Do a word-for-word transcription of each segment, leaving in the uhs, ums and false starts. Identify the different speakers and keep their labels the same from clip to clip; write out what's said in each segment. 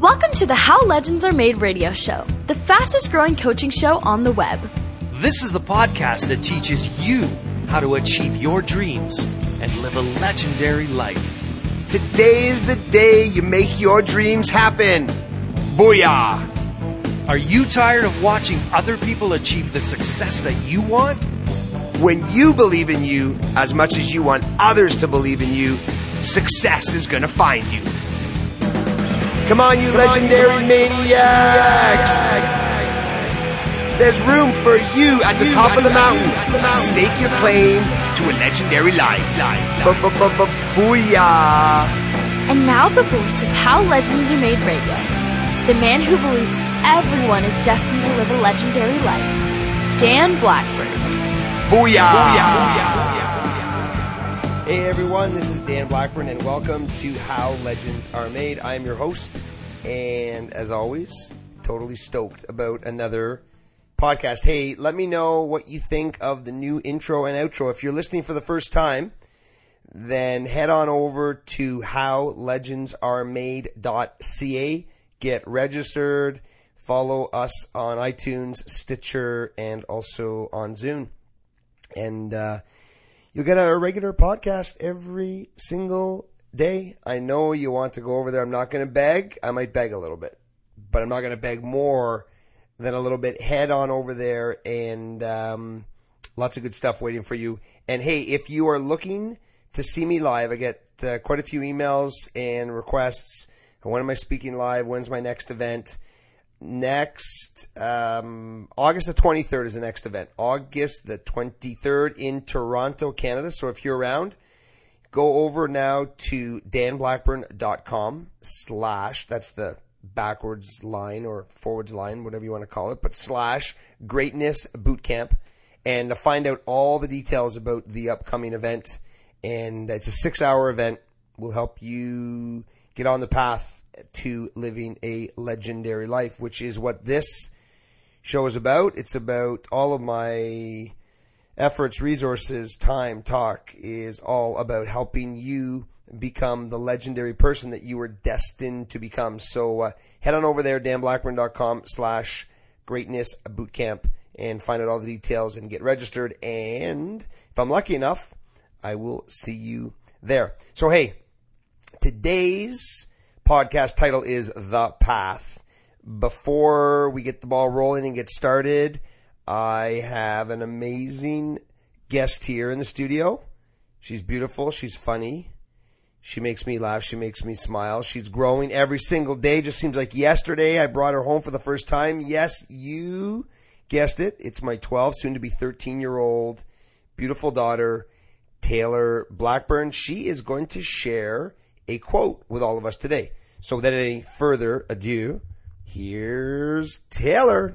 Speaker 1: Welcome to the How Legends Are Made radio show, the fastest growing coaching show on the web.
Speaker 2: This is the podcast that teaches you how to achieve your dreams and live a legendary life.
Speaker 3: Today is the day you make your dreams happen. Booyah!
Speaker 2: Are you tired of watching other people achieve the success that you want?
Speaker 3: When you believe in you as much as you want others to believe in you, success is going to find you. Come on, you Come legendary on, you maniacs! There's room for you at the top of the mountain. Stake your claim to a legendary life. Booyah!
Speaker 1: And now the voice of How Legends Are Made radio. The man who believes everyone is destined to live a legendary life. Dan Blackburn.
Speaker 3: Booyah! Booyah! Hey everyone, this is Dan Blackburn and welcome to How Legends Are Made. I am your host and as always, totally stoked about another podcast. Hey, let me know what you think of the new intro and outro. If you're listening for the first time, then head on over to how legends are made dot c a. Get registered, follow us on iTunes, Stitcher, and also on Zune. And uh, you'll get a regular podcast every single day. I know you want to go over there. I'm not going to beg. I might beg a little bit, but I'm not going to beg more than a little bit. Head on over there and um, lots of good stuff waiting for you. And hey, if you are looking to see me live, I get uh, quite a few emails and requests. When am I speaking live? When's my next event? Next, um, August the twenty-third is the next event. August the twenty-third in Toronto, Canada. So if you're around, go over now to danblackburn.com slash, that's the backwards line or forwards line, whatever you want to call it, but slash Greatness Bootcamp, and to find out all the details about the upcoming event. And it's a six-hour event. Will help you get on the path to living a legendary life, which is what this show is about. It's about all of my efforts, resources, time, talk is all about helping you become the legendary person that you were destined to become. So uh, head on over there, danblackburn.com slash greatness bootcamp, and find out all the details and get registered. And if I'm lucky enough, I will see you there. So hey, today's podcast title is The Path. Before we get the ball rolling and get started, I have an amazing guest here in the studio. She's beautiful. She's funny. She makes me laugh. She makes me smile. She's growing every single day. Just seems like yesterday I brought her home for the first time. Yes, you guessed it. It's my twelve, soon to be thirteen-year-old beautiful daughter, Taylor Blackburn. She is going to share a quote with all of us today. So without any further ado, here's Taylor.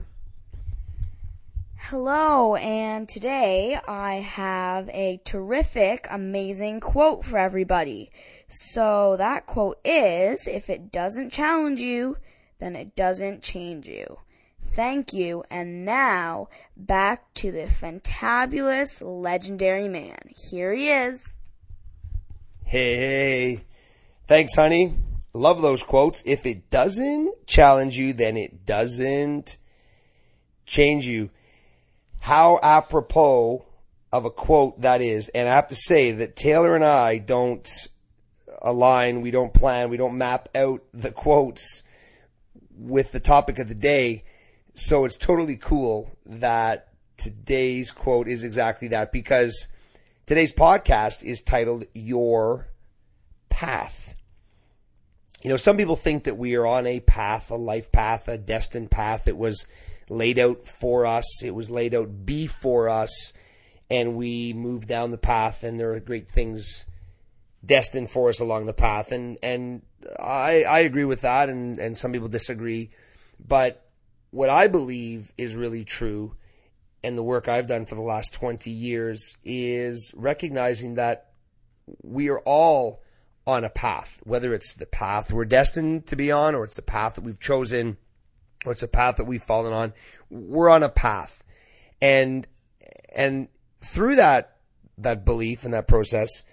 Speaker 4: Hello, and today I have a terrific, amazing quote for everybody. So that quote is, if it doesn't challenge you, then it doesn't change you. Thank you, and now back to the fantabulous, legendary man. Here he is.
Speaker 3: Hey, hey. Thanks, honey. Love those quotes. If it doesn't challenge you, then it doesn't change you. How apropos of a quote that is. And I have to say that Taylor and I don't align, we don't plan, we don't map out the quotes with the topic of the day. So it's totally cool that today's quote is exactly that, because today's podcast is titled Your Path. You know, some people think that we are on a path, a life path, a destined path. It was laid out for us. It was laid out before us, and we move down the path, and there are great things destined for us along the path. And and I, I agree with that, and, and some people disagree. But what I believe is really true, and the work I've done for the last twenty years, is recognizing that we are all on a path, whether it's the path we're destined to be on, or it's the path that we've chosen, or it's a path that we've fallen on. We're on a path. And and through that that belief and that process,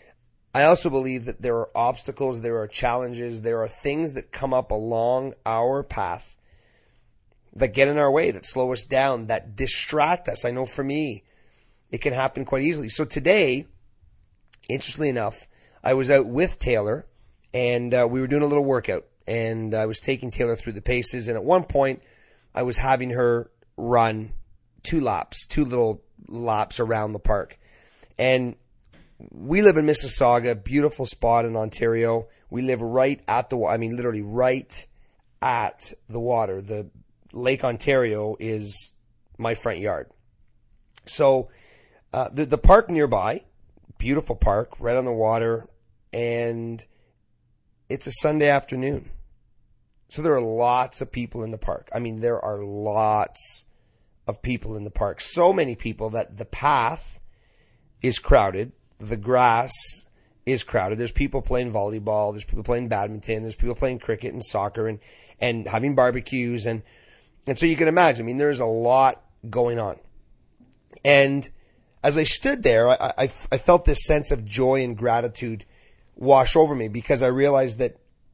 Speaker 3: I also believe that there are obstacles, there are challenges, there are things that come up along our path that get in our way, that slow us down, that distract us. I know for me, it can happen quite easily. So today, interestingly enough, I was out with Taylor, and uh, we were doing a little workout, and I was taking Taylor through the paces, and at one point, I was having her run two laps, two little laps around the park. And we live in Mississauga, beautiful spot in Ontario. We live right at the, I mean, literally right at the water. The Lake Ontario is my front yard. So uh, the, the park nearby, beautiful park, right on the water, and it's a Sunday afternoon. So there are lots of people in the park. I mean, there are lots of people in the park. So many people that the path is crowded. The grass is crowded. There's people playing volleyball. There's people playing badminton. There's people playing cricket and soccer and, and having barbecues. And, and so you can imagine, I mean, there's a lot going on. And as I stood there, I, I, I felt this sense of joy and gratitude wash over me, because I realized that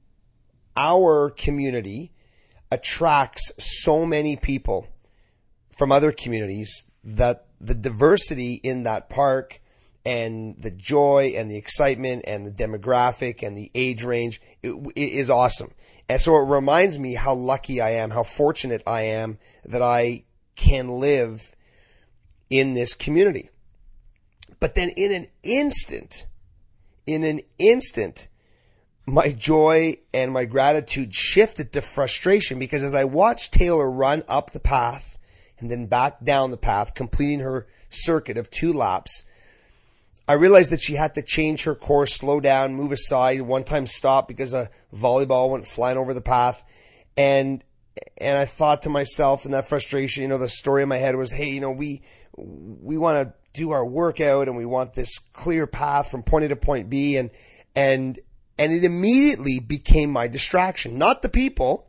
Speaker 3: our community attracts so many people from other communities that the diversity in that park and the joy and the excitement and the demographic and the age range it, it is awesome. And so it reminds me how lucky I am, how fortunate I am that I can live in this community. But then in an instant, in an instant, my joy and my gratitude shifted to frustration, because as I watched Taylor run up the path and then back down the path, completing her circuit of two laps, I realized that she had to change her course, slow down, move aside, one time stop because a volleyball went flying over the path. And and I thought to myself in that frustration, you know, the story in my head was, hey, you know, we we want to do our workout and we want this clear path from point A to point B. And and and it immediately became my distraction. Not the people,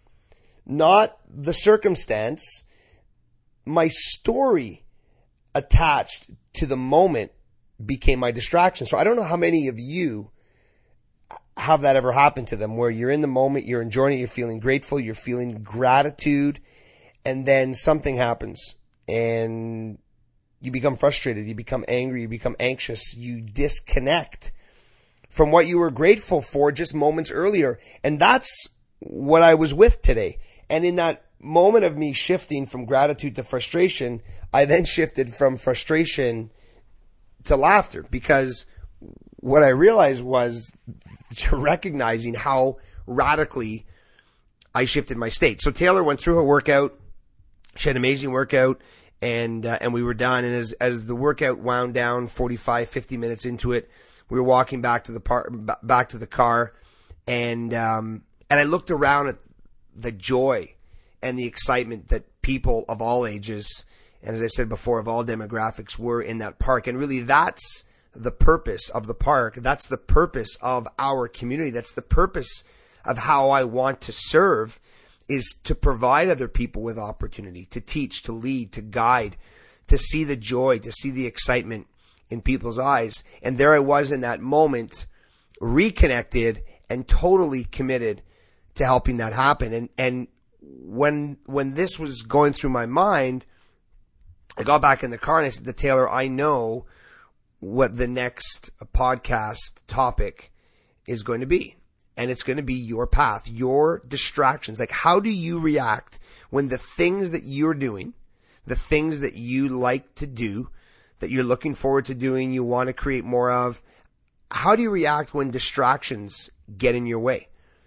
Speaker 3: not the circumstance, my story attached to the moment became my distraction. So I don't know how many of you have that ever happen to them, where you're in the moment, you're enjoying it, you're feeling grateful, you're feeling gratitude, and then something happens and you become frustrated, you become angry, you become anxious, you disconnect from what you were grateful for just moments earlier. And that's what I was with today. And in that moment of me shifting from gratitude to frustration, I then shifted from frustration to laughter, because what I realized was recognizing how radically I shifted my state. So Taylor went through her workout. She had an amazing workout, and uh, and we were done. And as as the workout wound down, forty-five, fifty minutes into it, we were walking back to the par- back to the car, and um, and I looked around at the joy and the excitement that people of all ages, and as I said before, of all demographics, were in that park. And really, that's the purpose of the park. That's the purpose of our community. That's the purpose of how I want to serve, is to provide other people with opportunity, to teach, to lead, to guide, to see the joy, to see the excitement in people's eyes. And there I was in that moment, reconnected and totally committed to helping that happen. And and when when this was going through my mind, I got back in the car and I said to Taylor, I know what the next podcast topic is going to be. And it's going to be your path, your distractions. Like, how do you react when the things that you're doing, the things that you like to do, that you're looking forward to doing, you want to create more of, how do you react when distractions get in your way?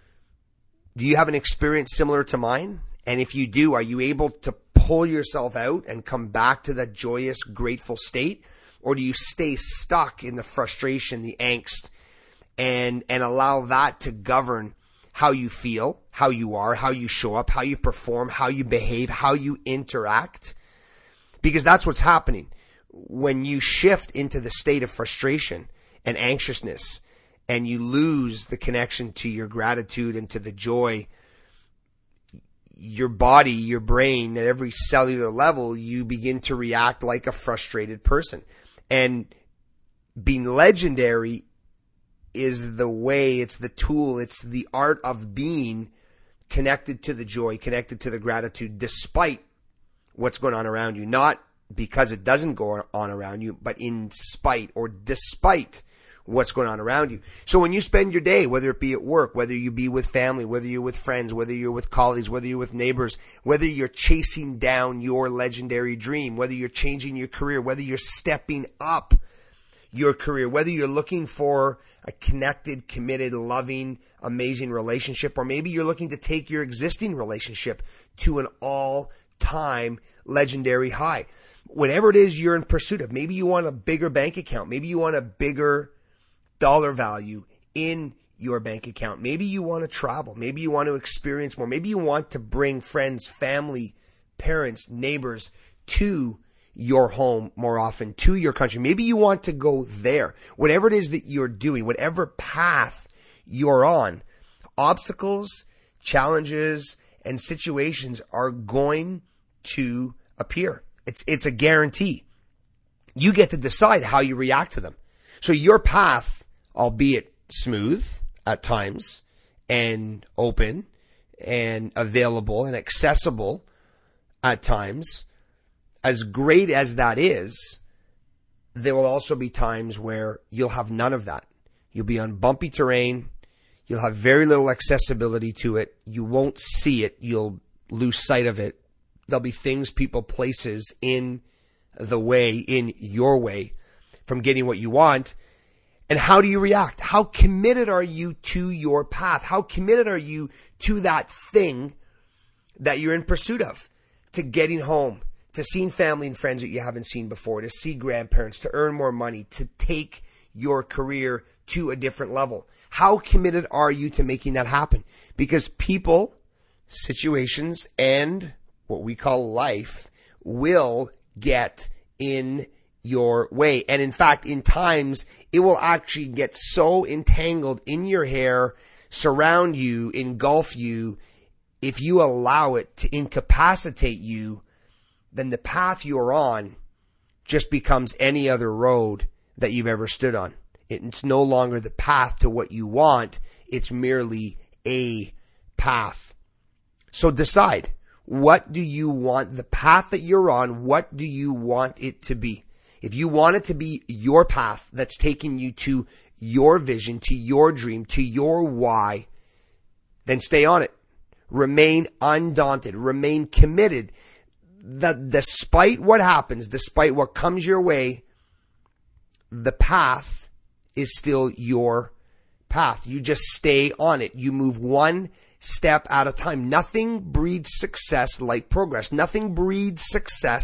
Speaker 3: Do you have an experience similar to mine? And if you do, are you able to pull yourself out and come back to that joyous, grateful state? Or do you stay stuck in the frustration, the angst, and and allow that to govern how you feel, how you are, how you show up, how you perform, how you behave, how you interact? Because that's what's happening. When you shift into the state of frustration and anxiousness, and you lose the connection to your gratitude and to the joy, your body, your brain, at every cellular level, you begin to react like a frustrated person. And being legendary is the way, it's the tool, it's the art of being connected to the joy, connected to the gratitude, despite what's going on around you. Not because it doesn't go on around you, but in spite or despite what's going on around you. So when you spend your day, whether it be at work, whether you be with family, whether you're with friends, whether you're with colleagues, whether you're with neighbors, whether you're chasing down your legendary dream, whether you're changing your career, whether you're stepping up your career, whether you're looking for a connected, committed, loving, amazing relationship, or maybe you're looking to take your existing relationship to an all-time legendary high. Whatever it is you're in pursuit of, maybe you want a bigger bank account, maybe you want a bigger dollar value in your bank account. Maybe you want to travel. Maybe you want to experience more. Maybe you want to bring friends, family, parents, neighbors to your home more often, to your country. Maybe you want to go there. Whatever it is that you're doing, whatever path you're on, obstacles, challenges, and situations are going to appear. It's, it's a guarantee. You get to decide how you react to them. So your path, albeit smooth at times and open and available and accessible at times, as great as that is, there will also be times where you'll have none of that. You'll be on bumpy terrain. You'll have very little accessibility to it. You won't see it. You'll lose sight of it. There'll be things, people, places in the way, in your way from getting what you want. And how do you react? How committed are you to your path? How committed are you to that thing that you're in pursuit of? To getting home, to seeing family and friends that you haven't seen before, to see grandparents, to earn more money, to take your career to a different level. How committed are you to making that happen? Because people, situations, and what we call life will get in your way. And in fact, in times, it will actually get so entangled in your hair, surround you, engulf you. If you allow it to incapacitate you, then the path you're on just becomes any other road that you've ever stood on. It's no longer the path to what you want. It's merely a path. So decide, what do you want the path that you're on? What do you want it to be? If you want it to be your path that's taking you to your vision, to your dream, to your why, then stay on it. Remain undaunted. Remain committed. That despite what happens, despite what comes your way, the path is still your path. You just stay on it. You move one step at a time. Nothing breeds success like progress. Nothing breeds success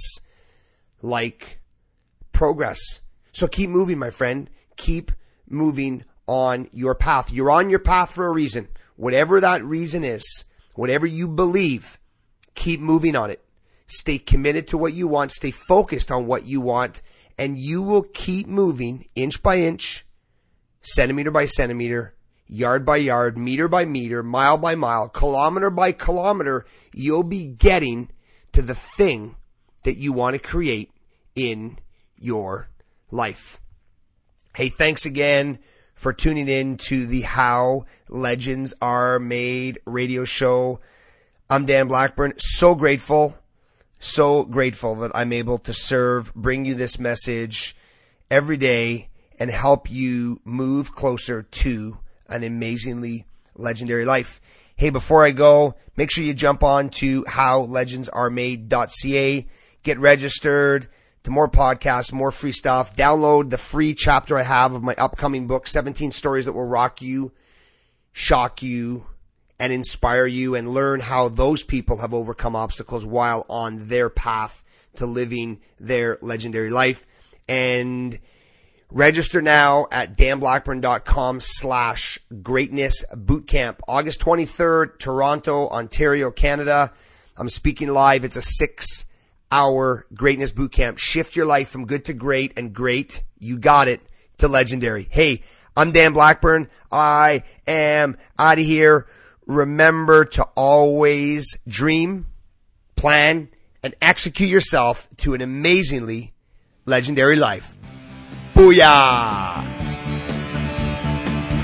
Speaker 3: like progress. So keep moving, my friend. Keep moving on your path. You're on your path for a reason. Whatever that reason is, whatever you believe, keep moving on it. Stay committed to what you want. Stay focused on what you want. And you will keep moving inch by inch, centimeter by centimeter, yard by yard, meter by meter, mile by mile, kilometer by kilometer. You'll be getting to the thing that you want to create in your life. Hey, thanks again for tuning in to the How Legends Are Made radio show. I'm Dan Blackburn. So grateful, so grateful that I'm able to serve, bring you this message every day and help you move closer to an amazingly legendary life. Hey, before I go, make sure you jump on to how legends are made dot c a. Get registered to more podcasts, more free stuff. Download the free chapter I have of my upcoming book, seventeen Stories That Will Rock You, Shock You, and Inspire You, and learn how those people have overcome obstacles while on their path to living their legendary life. And register now at danblackburn.com slash greatness bootcamp. August twenty-third, Toronto, Ontario, Canada. I'm speaking live. It's a six hour greatness bootcamp. Shift your life from good to great, and great, you got it, to legendary. Hey, I'm Dan Blackburn. I am out of here. Remember to always dream, plan, and execute yourself to an amazingly legendary life. Booyah!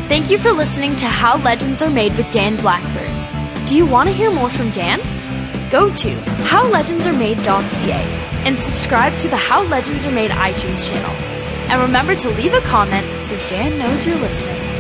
Speaker 1: Thank you for listening to How Legends Are Made with Dan Blackburn. Do you want to hear more from Dan? Go to how legends are made dot c a and subscribe to the How Legends Are Made iTunes channel. And remember to leave a comment so Dan knows you're listening.